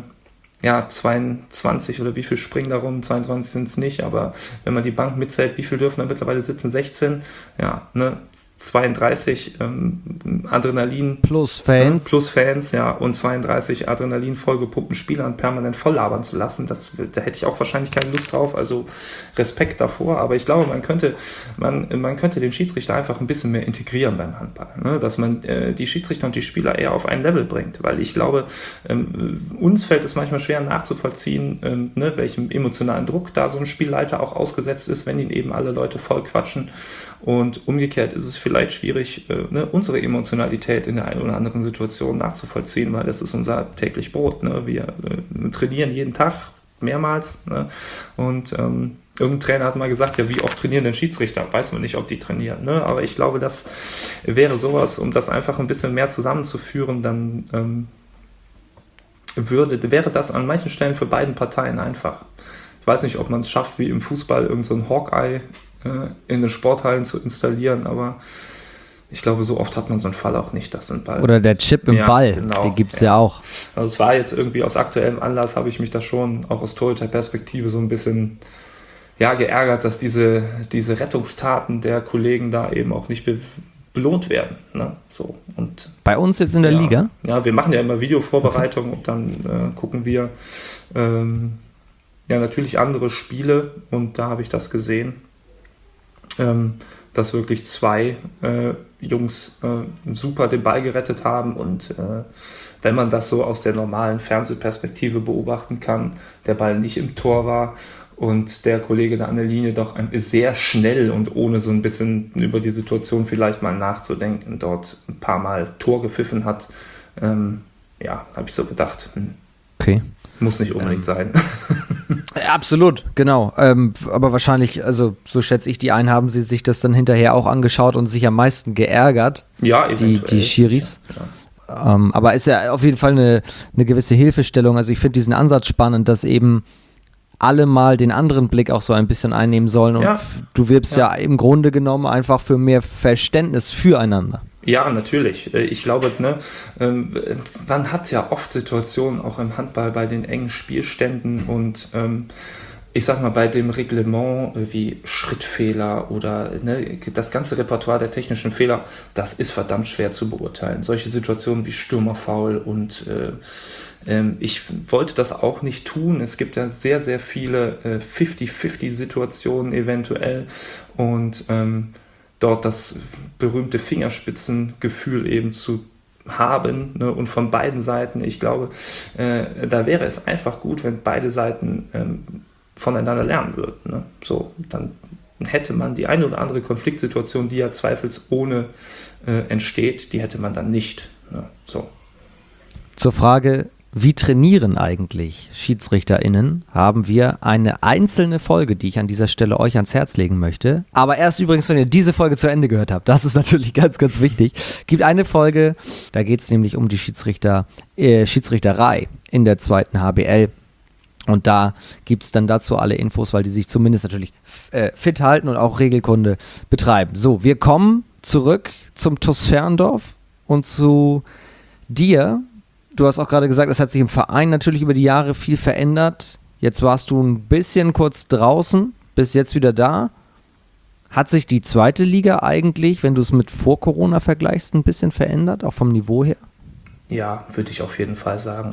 22 oder wie viel springen darum, 22 sind es nicht, aber wenn man die Bank mitzählt, wie viel dürfen da mittlerweile sitzen? 16? Ja, ne? 32 Adrenalin plus Fans, ja, und 32 Adrenalin vollgepumpten Spielern permanent voll labern zu lassen, da hätte ich auch wahrscheinlich keine Lust drauf, also Respekt davor, aber ich glaube, man könnte den Schiedsrichter einfach ein bisschen mehr integrieren beim Handball, ne? Dass man die Schiedsrichter und die Spieler eher auf ein Level bringt, weil ich glaube, uns fällt es manchmal schwer nachzuvollziehen, welchem emotionalen Druck da so ein Spielleiter auch ausgesetzt ist, wenn ihn eben alle Leute voll quatschen. Und umgekehrt ist es vielleicht schwierig, unsere Emotionalität in der einen oder anderen Situation nachzuvollziehen, weil das ist unser täglich Brot. Ne? Wir trainieren jeden Tag, mehrmals. Ne? Und irgendein Trainer hat mal gesagt, ja, wie oft trainieren denn Schiedsrichter? Weiß man nicht, ob die trainieren. Ne? Aber ich glaube, das wäre sowas, um das einfach ein bisschen mehr zusammenzuführen, dann wäre das an manchen Stellen für beiden Parteien einfach. Ich weiß nicht, ob man es schafft, wie im Fußball irgend so ein Hawkeye in den Sporthallen zu installieren, aber ich glaube, so oft hat man so einen Fall auch nicht, dass ein Ball... Oder der Chip im Ball, genau, den gibt es ja auch. Also es war jetzt irgendwie aus aktuellem Anlass, habe ich mich da schon auch aus Torhüter-Perspektive so ein bisschen geärgert, dass diese Rettungstaten der Kollegen da eben auch nicht belohnt werden. Ne? So, und bei uns jetzt in der Liga? Ja, wir machen ja immer Videovorbereitung und dann gucken wir natürlich andere Spiele und da habe ich das gesehen, dass wirklich zwei Jungs super den Ball gerettet haben und wenn man das so aus der normalen Fernsehperspektive beobachten kann, der Ball nicht im Tor war und der Kollege da an der Linie doch sehr schnell und ohne so ein bisschen über die Situation vielleicht mal nachzudenken, dort ein paar Mal Tor gepfiffen hat, habe ich so gedacht, okay. Muss nicht unbedingt sein. Absolut, genau. Aber wahrscheinlich, also so schätze ich die ein, haben sie sich das dann hinterher auch angeschaut und sich am meisten geärgert. Ja, die Schiris. Ja. Aber ist ja auf jeden Fall eine gewisse Hilfestellung. Also ich finde diesen Ansatz spannend, dass eben alle mal den anderen Blick auch so ein bisschen einnehmen sollen und du wirbst ja im Grunde genommen einfach für mehr Verständnis füreinander. Ja, natürlich. Ich glaube, man hat ja oft Situationen auch im Handball bei den engen Spielständen und ich sag mal, bei dem Reglement wie Schrittfehler oder das ganze Repertoire der technischen Fehler, das ist verdammt schwer zu beurteilen. Solche Situationen wie Stürmerfoul und ich wollte das auch nicht tun. Es gibt ja sehr, sehr viele 50-50-Situationen eventuell und dort das berühmte Fingerspitzengefühl eben zu haben, ne, und von beiden Seiten. Ich glaube, da wäre es einfach gut, wenn beide Seiten voneinander lernen würden. Ne? So, dann hätte man die eine oder andere Konfliktsituation, die ja zweifelsohne entsteht, die hätte man dann nicht. Ne? So. Zur Frage, wie trainieren eigentlich SchiedsrichterInnen, haben wir eine einzelne Folge, die ich an dieser Stelle euch ans Herz legen möchte. Aber erst übrigens, wenn ihr diese Folge zu Ende gehört habt, das ist natürlich ganz, ganz wichtig. Gibt eine Folge, da geht es nämlich um die Schiedsrichterei in der zweiten HBL. Und da gibt es dann dazu alle Infos, weil die sich zumindest natürlich fit halten und auch Regelkunde betreiben. So, wir kommen zurück zum TuS Ferndorf und zu dir. Du hast auch gerade gesagt, es hat sich im Verein natürlich über die Jahre viel verändert. Jetzt warst du ein bisschen kurz draußen, bist jetzt wieder da. Hat sich die zweite Liga eigentlich, wenn du es mit vor Corona vergleichst, ein bisschen verändert, auch vom Niveau her? Ja, würde ich auf jeden Fall sagen.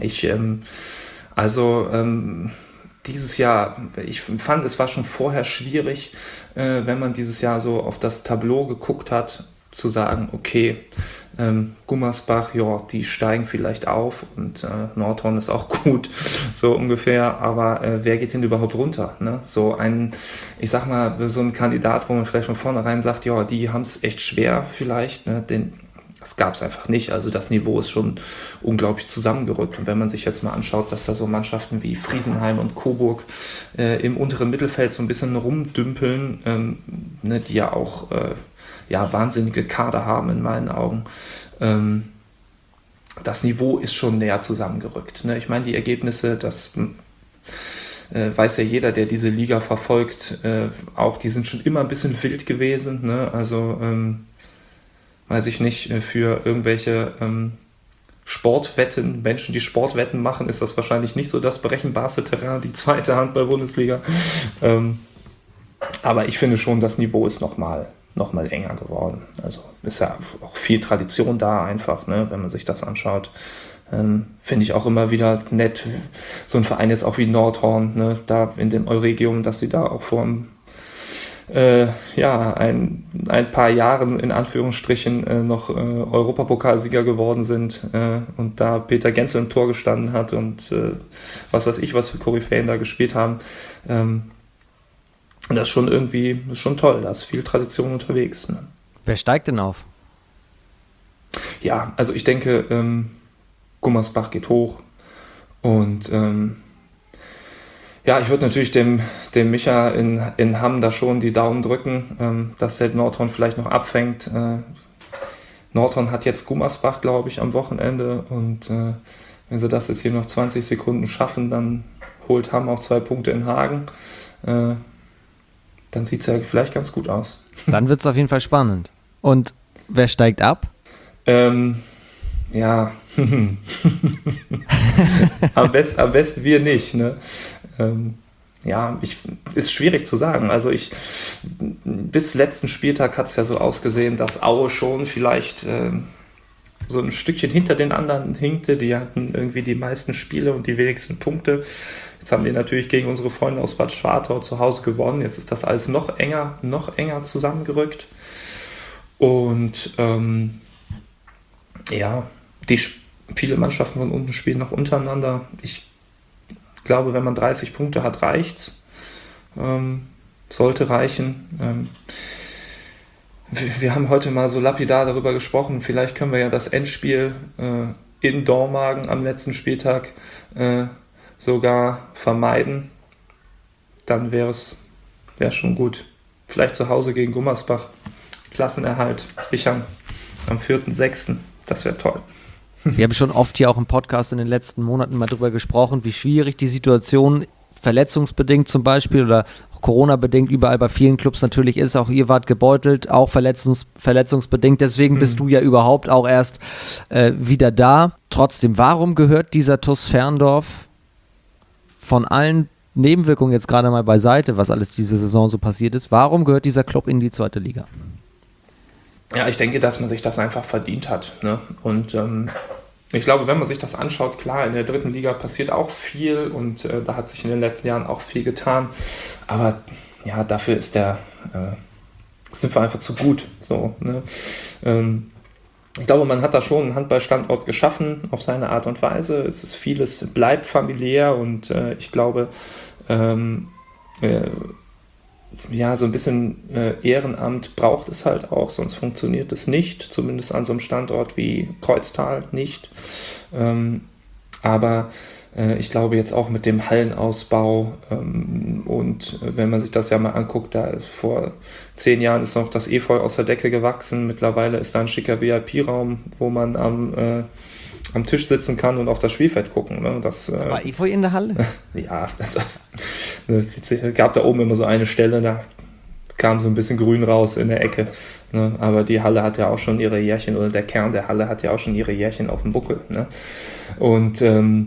Dieses Jahr, ich fand, es war schon vorher schwierig, wenn man dieses Jahr so auf das Tableau geguckt hat, zu sagen, okay, Gummersbach, ja, die steigen vielleicht auf und Nordhorn ist auch gut, so ungefähr, aber wer geht denn überhaupt runter? Ne? So ein Kandidat, wo man vielleicht von vornherein sagt, ja, die haben es echt schwer vielleicht, ne? Das gab es einfach nicht. Also das Niveau ist schon unglaublich zusammengerückt. Und wenn man sich jetzt mal anschaut, dass da so Mannschaften wie Friesenheim und Coburg im unteren Mittelfeld so ein bisschen rumdümpeln, ne, die ja auch wahnsinnige Kader haben in meinen Augen. Das Niveau ist schon näher zusammengerückt. Ne? Ich meine, die Ergebnisse, das weiß ja jeder, der diese Liga verfolgt, auch die sind schon immer ein bisschen wild gewesen. Ne? Also weiß ich nicht, für irgendwelche Sportwetten, Menschen, die Sportwetten machen, ist das wahrscheinlich nicht so das berechenbarste Terrain, die zweite Handball-Bundesliga. Aber ich finde schon, das Niveau ist noch mal enger geworden. Also ist ja auch viel Tradition da einfach, ne, wenn man sich das anschaut. Finde ich auch immer wieder nett, so ein Verein jetzt auch wie Nordhorn, ne, da in dem Euregium, dass sie da auch vor ein paar Jahren in Anführungsstrichen noch Europapokalsieger geworden sind und da Peter Genzel im Tor gestanden hat und was weiß ich, was für Koryphäen da gespielt haben. Das ist schon toll, da ist viel Tradition unterwegs. Ne? Wer steigt denn auf? Ja, also ich denke, Gummersbach geht hoch und ich würde natürlich dem Micha in Hamm da schon die Daumen drücken, dass der Nordhorn vielleicht noch abfängt. Nordhorn hat jetzt Gummersbach, glaube ich, am Wochenende und wenn sie das jetzt hier noch 20 Sekunden schaffen, dann holt Hamm auch 2 Punkte in Hagen. Dann sieht es ja vielleicht ganz gut aus. Dann wird es auf jeden Fall spannend. Und wer steigt ab? Ja, am besten wir nicht, ne? Ist schwierig zu sagen. Also bis letzten Spieltag hat es ja so ausgesehen, dass Aue schon vielleicht so ein Stückchen hinter den anderen hinkte. Die hatten irgendwie die meisten Spiele und die wenigsten Punkte. Jetzt haben die natürlich gegen unsere Freunde aus Bad Schwartau zu Hause gewonnen. Jetzt ist das alles noch enger zusammengerückt. Und viele Mannschaften von unten spielen noch untereinander. Ich glaube, wenn man 30 Punkte hat, reicht's. Sollte reichen. Wir haben heute mal so lapidar darüber gesprochen, vielleicht können wir ja das Endspiel in Dormagen am letzten Spieltag sogar vermeiden. Dann wäre es schon gut. Vielleicht zu Hause gegen Gummersbach. Klassenerhalt sichern am 4.6. Das wäre toll. Wir haben schon oft hier auch im Podcast in den letzten Monaten mal drüber gesprochen, wie schwierig die Situation verletzungsbedingt zum Beispiel oder auch Corona-bedingt überall bei vielen Clubs natürlich ist. Auch ihr wart gebeutelt, auch verletzungsbedingt. Deswegen bist du ja überhaupt auch erst wieder da. Trotzdem, warum gehört dieser TuS Ferndorf von allen Nebenwirkungen jetzt gerade mal beiseite, was alles diese Saison so passiert ist, warum gehört dieser Club in die zweite Liga? Ja, ich denke, dass man sich das einfach verdient hat. Ne? Und ich glaube, wenn man sich das anschaut, klar, in der dritten Liga passiert auch viel und da hat sich in den letzten Jahren auch viel getan. Aber ja, dafür sind wir einfach zu gut. So, ne? Ich glaube, man hat da schon einen Handballstandort geschaffen auf seine Art und Weise. Es ist vieles, bleibt familiär und ich glaube, ja, so ein bisschen Ehrenamt braucht es halt auch, sonst funktioniert es nicht, zumindest an so einem Standort wie Kreuztal nicht. Aber ich glaube jetzt auch mit dem Hallenausbau und wenn man sich das ja mal anguckt, da vor 10 Jahren ist noch das Efeu aus der Decke gewachsen. Mittlerweile ist da ein schicker VIP-Raum, wo man am Tisch sitzen kann und auf das Spielfeld gucken. Ne? Da war Efeu in der Halle? Ja, also, witzig. Es gab da oben immer so eine Stelle, da kam so ein bisschen Grün raus in der Ecke. Ne? Aber die Halle hat ja auch schon ihre Jährchen, oder der Kern der Halle hat ja auch schon ihre Jährchen auf dem Buckel. Ne? Und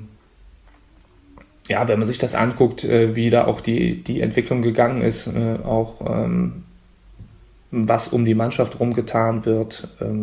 ja, wenn man sich das anguckt, wie da auch die Entwicklung gegangen ist, auch was um die Mannschaft rumgetan wird,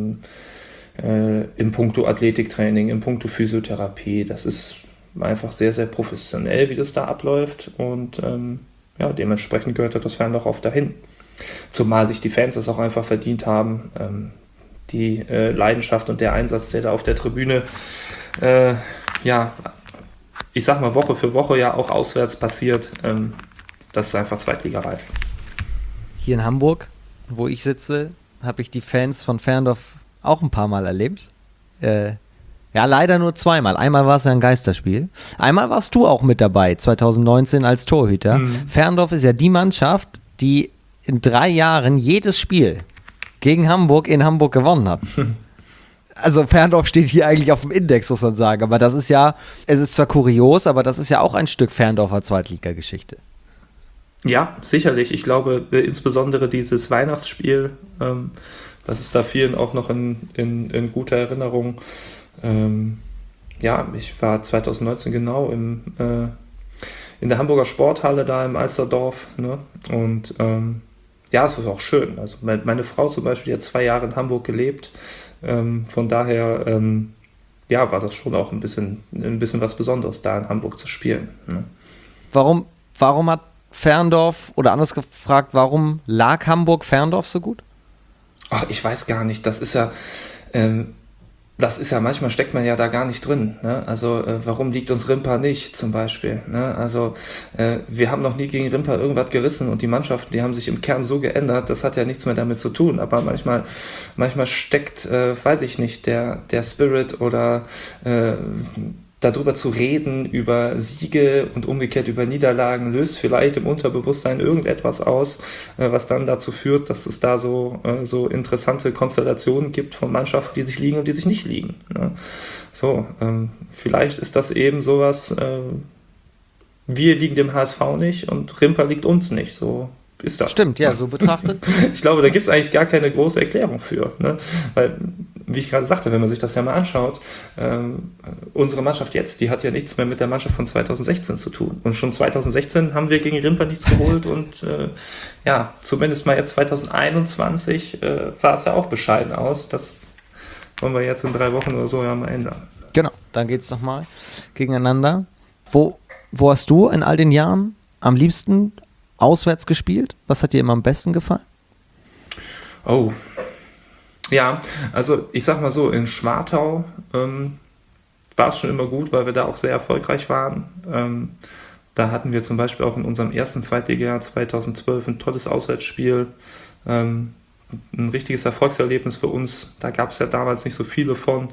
im Puncto Athletiktraining, im Puncto Physiotherapie, das ist einfach sehr, sehr professionell, wie das da abläuft und ja, dementsprechend gehört das Ferndorf oft dahin. Zumal sich die Fans das auch einfach verdient haben, die Leidenschaft und der Einsatz, der da auf der Tribüne ja, ich sag mal, Woche für Woche ja auch auswärts passiert, das ist einfach zweitligareif. Hier in Hamburg, wo ich sitze, habe ich die Fans von Ferndorf auch ein paar Mal erlebt. Ja, leider nur zweimal. Einmal war es ja ein Geisterspiel. Einmal warst du auch mit dabei, 2019 als Torhüter. Ferndorf ist ja die Mannschaft, die in 3 Jahren jedes Spiel gegen Hamburg in Hamburg gewonnen hat. Also Ferndorf steht hier eigentlich auf dem Index, muss man sagen. Aber das ist ja, es ist zwar kurios, aber das ist ja auch ein Stück Ferndorfer Zweitligageschichte. Ja, sicherlich. Ich glaube, insbesondere dieses Weihnachtsspiel, das ist da vielen auch noch in guter Erinnerung. Ja, ich war 2019 genau in der Hamburger Sporthalle da im Alsterdorf. Ne? Und ja, es war auch schön. Also meine Frau zum Beispiel, die hat 2 Jahre in Hamburg gelebt. Von daher ja, war das schon auch ein bisschen was Besonderes, da in Hamburg zu spielen. Ne? Warum hat Ferndorf, oder anders gefragt, warum lag Hamburg-Ferndorf so gut? Ach, ich weiß gar nicht. Das ist ja, manchmal steckt man ja da gar nicht drin. Ne? Also warum liegt uns Rimpa nicht zum Beispiel? Ne? Also wir haben noch nie gegen Rimpa irgendwas gerissen und die Mannschaften, die haben sich im Kern so geändert, das hat ja nichts mehr damit zu tun. Aber manchmal steckt, weiß ich nicht, der Spirit oder darüber zu reden, über Siege und umgekehrt über Niederlagen, löst vielleicht im Unterbewusstsein irgendetwas aus, was dann dazu führt, dass es da so interessante Konstellationen gibt von Mannschaften, die sich liegen und die sich nicht liegen. Ne? So, vielleicht ist das eben sowas, wir liegen dem HSV nicht und Rimpa liegt uns nicht, so ist das. Stimmt, ja, so betrachtet. Ich glaube, da gibt es eigentlich gar keine große Erklärung für. Ne? Weil, wie ich gerade sagte, wenn man sich das ja mal anschaut, unsere Mannschaft jetzt, die hat ja nichts mehr mit der Mannschaft von 2016 zu tun. Und schon 2016 haben wir gegen Rimpa nichts geholt und ja, zumindest mal jetzt 2021 sah es ja auch bescheiden aus. Das wollen wir jetzt in 3 Wochen oder so ja mal ändern. Genau, dann geht es nochmal gegeneinander. Wo hast du in all den Jahren am liebsten auswärts gespielt? Was hat dir immer am besten gefallen? Oh, ja, also ich sag mal so, in Schwartau war es schon immer gut, weil wir da auch sehr erfolgreich waren. Da hatten wir zum Beispiel auch in unserem ersten Zweitligajahr 2012 ein tolles Auswärtsspiel, ein richtiges Erfolgserlebnis für uns. Da gab es ja damals nicht so viele von.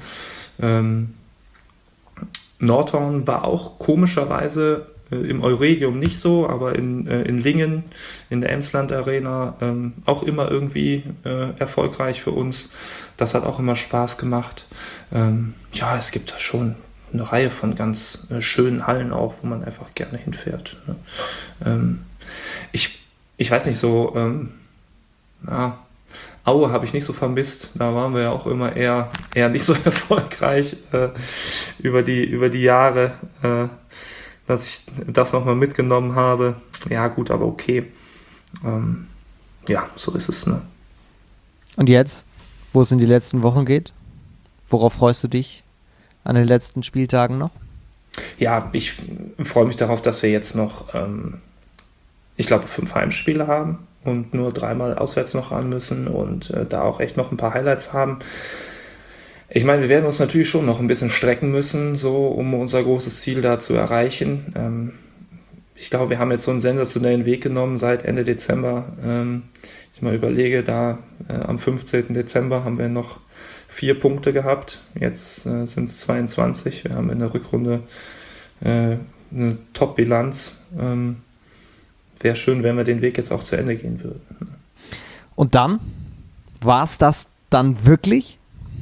Nordhorn war auch komischerweise im Euregium nicht so, aber in Lingen, in der Emsland Arena, auch immer irgendwie erfolgreich für uns. Das hat auch immer Spaß gemacht. Ja, es gibt da schon eine Reihe von ganz schönen Hallen auch, wo man einfach gerne hinfährt. Ne? Ich weiß nicht, so ja, Aue habe ich nicht so vermisst. Da waren wir ja auch immer eher nicht so erfolgreich über die Jahre, dass ich das nochmal mitgenommen habe. Ja, gut, aber okay. Ja, so ist es. Ne? Und jetzt, wo es in die letzten Wochen geht, worauf freust du dich an den letzten Spieltagen noch? Ja, ich freue mich darauf, dass wir jetzt noch, ich glaube, 5 Heimspiele haben und nur 3-mal auswärts noch ran müssen und da auch echt noch ein paar Highlights haben. Ich meine, wir werden uns natürlich schon noch ein bisschen strecken müssen, so um unser großes Ziel da zu erreichen. Ich glaube, wir haben jetzt so einen sensationellen Weg genommen seit Ende Dezember. Ich mal überlege, da am 15. Dezember haben wir noch 4 Punkte gehabt. Jetzt sind es 22. Wir haben in der Rückrunde eine Top-Bilanz. Wäre schön, wenn wir den Weg jetzt auch zu Ende gehen würden. Und dann? War es das dann wirklich?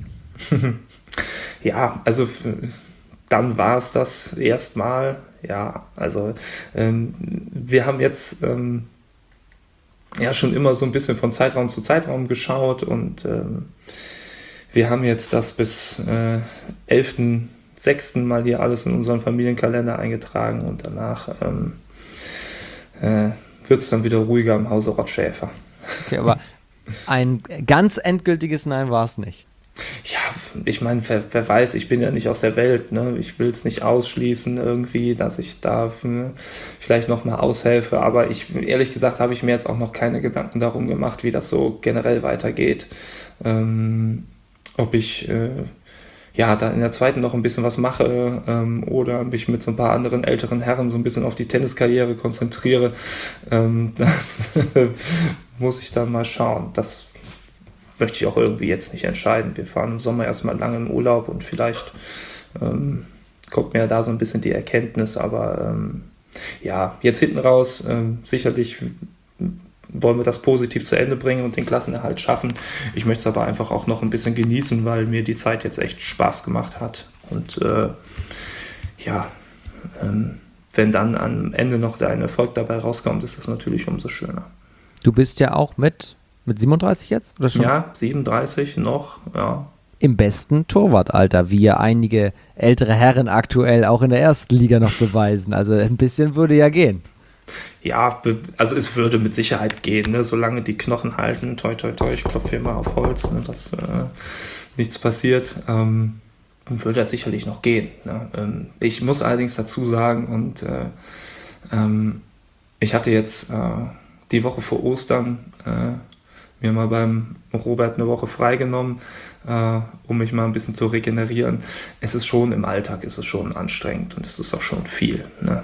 Ja, also dann war es das erstmal. Ja, also wir haben jetzt ja schon immer so ein bisschen von Zeitraum zu Zeitraum geschaut und wir haben jetzt das bis 11.06. mal hier alles in unseren Familienkalender eingetragen und danach wird es dann wieder ruhiger im Hause Rottschäfer. Okay, aber ein ganz endgültiges Nein war es nicht. Ja, ich meine, wer weiß, ich bin ja nicht aus der Welt, ne? Ich will es nicht ausschließen irgendwie, dass ich da vielleicht nochmal aushelfe, aber ehrlich gesagt, habe ich mir jetzt auch noch keine Gedanken darum gemacht, wie das so generell weitergeht. Ob ich ja da in der zweiten noch ein bisschen was mache oder mich mit so ein paar anderen älteren Herren so ein bisschen auf die Tenniskarriere konzentriere, das muss ich dann mal schauen. Das möchte ich auch irgendwie jetzt nicht entscheiden. Wir fahren im Sommer erstmal lange im Urlaub und vielleicht kommt mir da so ein bisschen die Erkenntnis, aber ja, jetzt hinten raus, sicherlich wollen wir das positiv zu Ende bringen und den Klassenerhalt schaffen. Ich möchte es aber einfach auch noch ein bisschen genießen, weil mir die Zeit jetzt echt Spaß gemacht hat und ja, wenn dann am Ende noch ein Erfolg dabei rauskommt, ist das natürlich umso schöner. Du bist ja auch mit 37 jetzt? Oder schon? Ja, 37 noch, ja. Im besten Torwartalter, wie ja einige ältere Herren aktuell auch in der ersten Liga noch beweisen. Also ein bisschen würde ja gehen. Ja, also es würde mit Sicherheit gehen, ne? Solange die Knochen halten, toi toi toi, ich klopfe hier mal auf Holz, ne? Dass nichts passiert, würde das sicherlich noch gehen. Ne? Ich muss allerdings dazu sagen, und ich hatte jetzt die Woche vor Ostern mir mal beim Robert eine Woche freigenommen, um mich mal ein bisschen zu regenerieren. Es ist schon im Alltag, ist es schon anstrengend und es ist auch schon viel. Ne?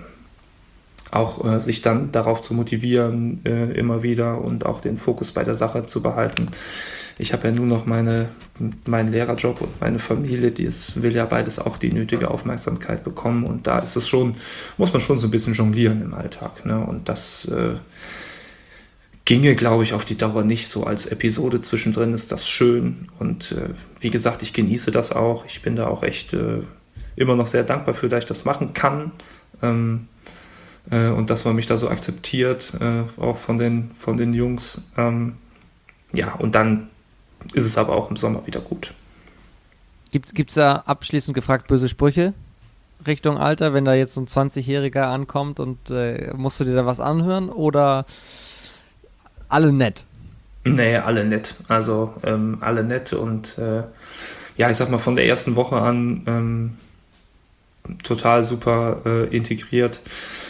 Auch sich dann darauf zu motivieren, immer wieder und auch den Fokus bei der Sache zu behalten. Ich habe ja nur noch meinen Lehrerjob und meine Familie, will ja beides auch die nötige Aufmerksamkeit bekommen und da ist es schon, muss man schon so ein bisschen jonglieren im Alltag. Ne? Und das ginge, glaube ich, auf die Dauer nicht. So als Episode zwischendrin ist das schön und wie gesagt, ich genieße das auch. Ich bin da auch echt immer noch sehr dankbar für, dass ich das machen kann und dass man mich da so akzeptiert, auch von den Jungs. Ja, und dann ist es aber auch im Sommer wieder gut. Gibt's da abschließend gefragt böse Sprüche Richtung Alter, wenn da jetzt so ein 20-Jähriger ankommt und musst du dir da was anhören oder alle nett? Nee, alle nett. Also alle nett und ja, ich sag mal von der ersten Woche an total super integriert.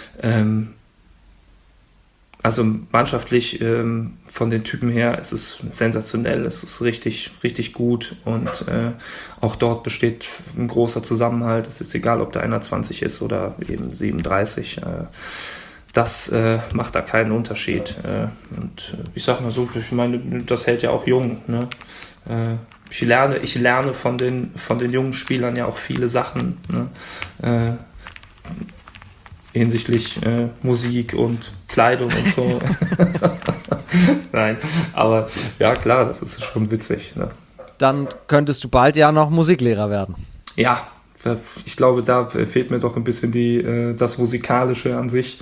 Also mannschaftlich von den Typen her ist es sensationell, es ist richtig, richtig gut und auch dort besteht ein großer Zusammenhalt. Es ist egal, ob da einer 20 ist oder eben 37. Das macht da keinen Unterschied. Und ich sag mal so, ich meine, das hält ja auch jung. Ne? Ich lerne von den jungen Spielern ja auch viele Sachen. Ne? Hinsichtlich Musik und Kleidung und so. Nein, aber ja klar, das ist schon witzig. Ne? Dann könntest du bald ja noch Musiklehrer werden. Ja, ich glaube, da fehlt mir doch ein bisschen das Musikalische an sich.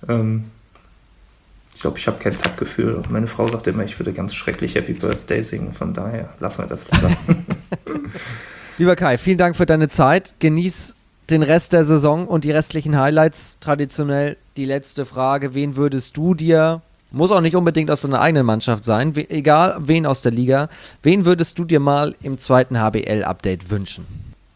Ich glaube, ich habe kein Taktgefühl. Meine Frau sagt immer, ich würde ganz schrecklich Happy Birthday singen. Von daher lassen wir das lieber. Lieber Kai, vielen Dank für deine Zeit. Genieß den Rest der Saison und die restlichen Highlights. Traditionell die letzte Frage. Wen würdest du dir, muss auch nicht unbedingt aus deiner eigenen Mannschaft sein, egal wen aus der Liga, wen würdest du dir mal im zweiten HBL-Update wünschen?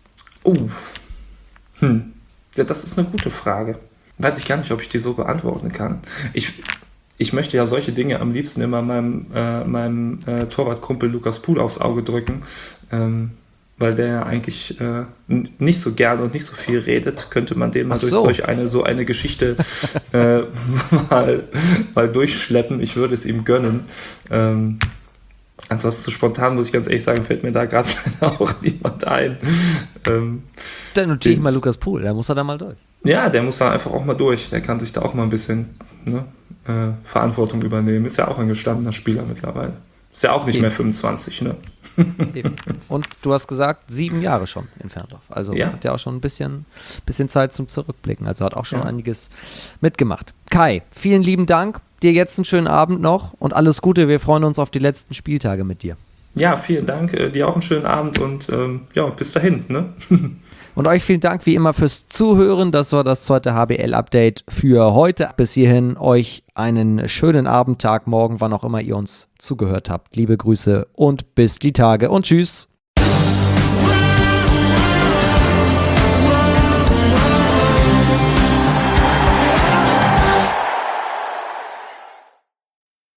Ja, das ist eine gute Frage. Weiß ich gar nicht, ob ich die so beantworten kann. Ich möchte ja solche Dinge am liebsten immer meinem Torwartkumpel Lukas Pohl aufs Auge drücken. weil der ja eigentlich nicht so gern und nicht so viel redet, könnte man den mal so. durch eine Geschichte mal durchschleppen. Ich würde es ihm gönnen. Ansonsten so spontan, muss ich ganz ehrlich sagen, fällt mir da gerade auch niemand ein. Dann notiere ich mal Lukas Pohl, da muss er da mal durch. Ja, der muss da einfach auch mal durch. Der kann sich da auch mal ein bisschen Verantwortung übernehmen. Ist ja auch ein gestandener Spieler mittlerweile. Ist ja auch nicht mehr 25, ne? Eben. Und du hast gesagt, 7 Jahre schon in Ferndorf. Also hat ja auch schon ein bisschen Zeit zum Zurückblicken. Also hat auch schon einiges mitgemacht. Kai, vielen lieben Dank. Dir jetzt einen schönen Abend noch und alles Gute. Wir freuen uns auf die letzten Spieltage mit dir. Ja, vielen Dank. Dir auch einen schönen Abend und bis dahin. Ne? Und euch vielen Dank wie immer fürs Zuhören. Das war das zweite HBL-Update für heute. Bis hierhin euch einen schönen Abend, Tag, Morgen, wann auch immer ihr uns zugehört habt. Liebe Grüße und bis die Tage und tschüss.